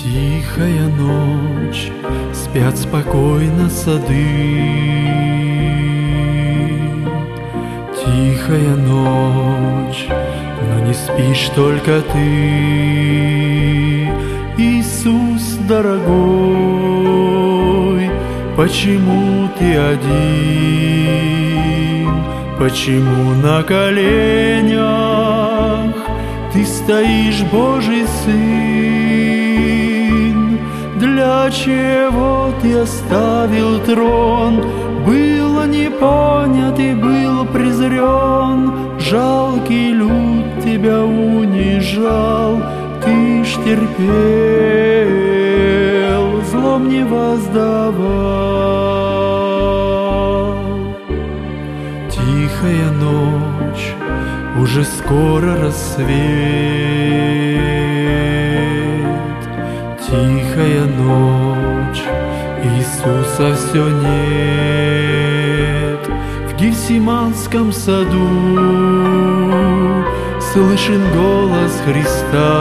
Тихая ночь, спят спокойно сады. Тихая ночь, но не спишь только ты. Иисус дорогой, почему ты один? Почему на коленях ты стоишь, Божий Сын? Для чего ты оставил трон? Был не понят и был презрен. Жалкий люд тебя унижал, ты ж терпел, злом не воздавал. Тихая ночь, уже скоро рассвет. Тихая ночь, Иисуса все нет. В Гефсиманском саду слышен голос Христа: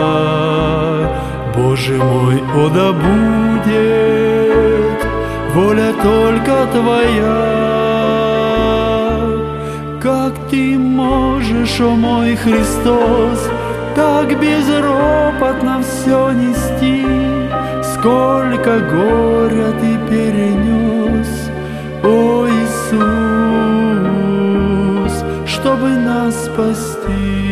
Боже мой, о да будет воля только Твоя. Как Ты можешь, о мой Христос, так безропотно все нести? Сколько горя Ты перенес, о Иисус, чтобы нас спасти.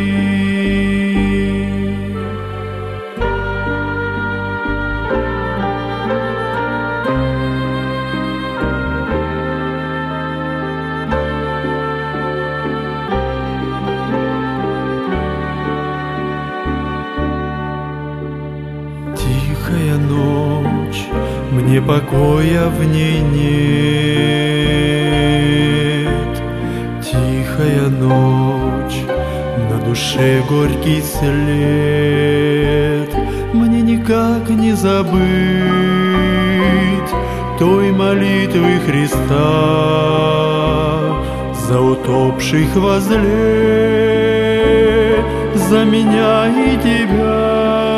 Тихая ночь, мне покоя в ней нет. Тихая ночь, на душе горький след. Мне никак не забыть той молитвы Христа за утопших возле, за меня и тебя.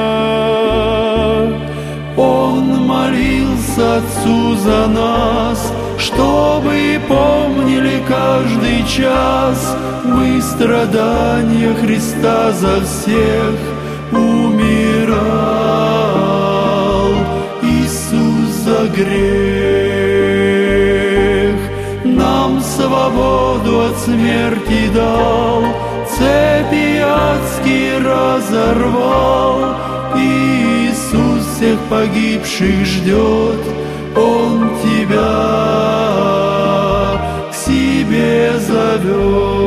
Он молился Отцу за нас, чтобы помнили каждый час мы страдания Христа за всех умирал. Иисус за грех нам свободу от смерти дал, цепи адские разорвал. Иисус всех погибших ждет, Он тебя к себе зовет.